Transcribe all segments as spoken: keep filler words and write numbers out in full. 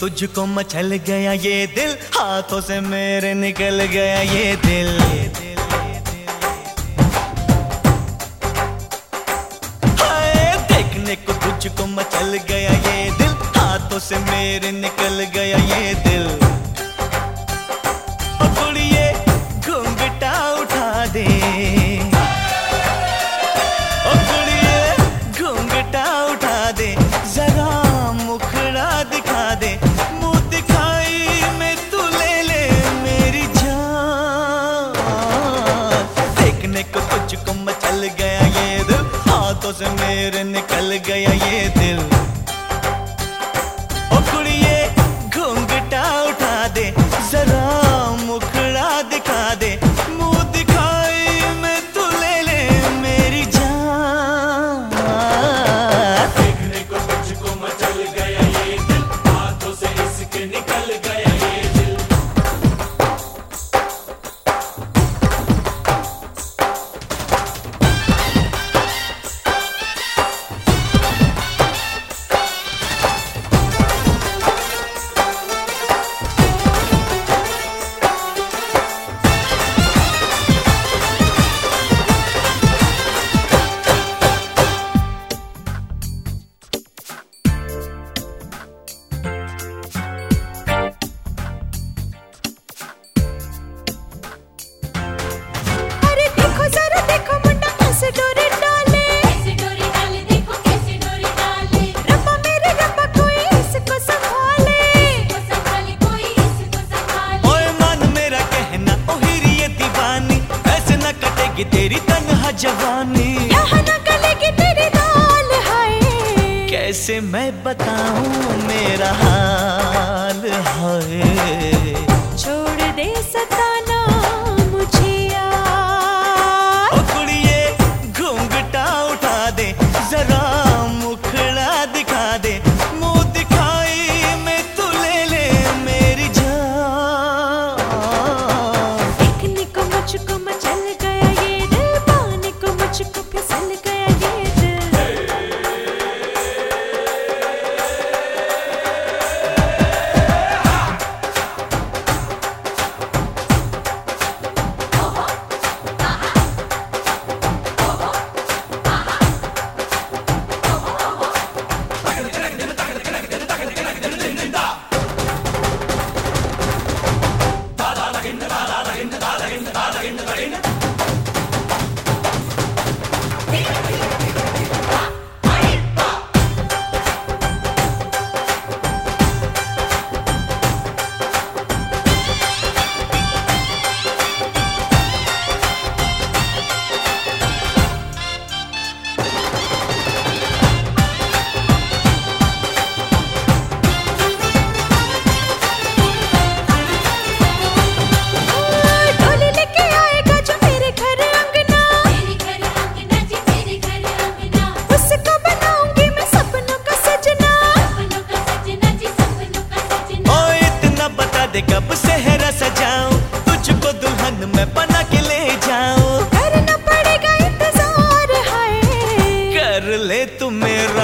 तुझको मचल गया ये दिल, हाथों से मेरे निकल गया ये दिल। हाय देखने को तुझको मचल गया ये दिल, हाथों से मेरे निकल गया ये दिल। ओ कुड़िए घूंघटा उठा दे, ओ कुड़िए घूंघटा उठा दे, जरा मुखड़ा दिखा दे, मुंह दिखाई में तू ले ले मेरी जान। देखने को तुझको मचल गया ये दिल, हाथों से मेरे निकल गया ये दिल। ओ कुड़िए घूंघटा उठा दे, जरा मुखड़ा दिखा दे, मुंह दिखाई में तू ले ले मेरी जान। देखने को तुझको मचल गया ये दिल, हाथों से इसके निकल गया ये दिल। तेरी तन्हा जवानी यहाँ न गलेगी तेरी दाल, हाय कैसे मैं बताऊं मेरा हाल है। छोड़ दे सताना मुझे यार। ओ कुड़िए घूंघटा उठा दे, जरा मुखड़ा दिखा दे, मुंह दिखाई में तू ले ले मेरी जान। देखने को मुझको मचल गया ये दिल, पाने को मुझको फिसल गया ये दिल। कब सेहरा सजाऊं, तुझको दुल्हन में बना के ले जाऊं। करना पड़ेगा इंतजार, हाय कर ले तू मेरा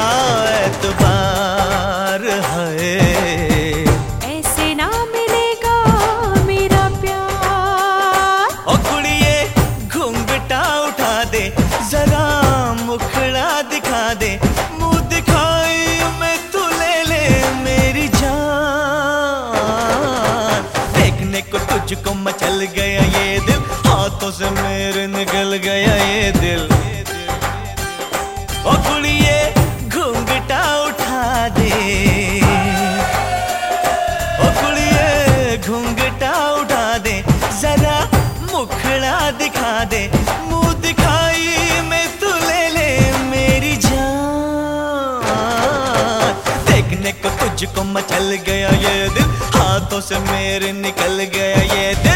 एतबार है। ऐसे ना मिलेगा मेरा प्यार। ओ कुड़िए घूंघटा उठा दे, जरा मुखड़ा दिखा दे, मुंह दिखाई में तू ले ले मेरी जान। देखने को तुझको मचल गया ये दिल, हाथों से मेरे निकल गया ये दिल। ओ कुड़िए घूंघटा उठा दे, ओ कुड़िए घूंघटा उठा दे, जरा मुखड़ा दिखा दे, मुंह दिखाई में तू ले ले मेरी जान। देखने को तुझको मचल गया ये दिल, हाथों से मेरे निकल गया ये दिल।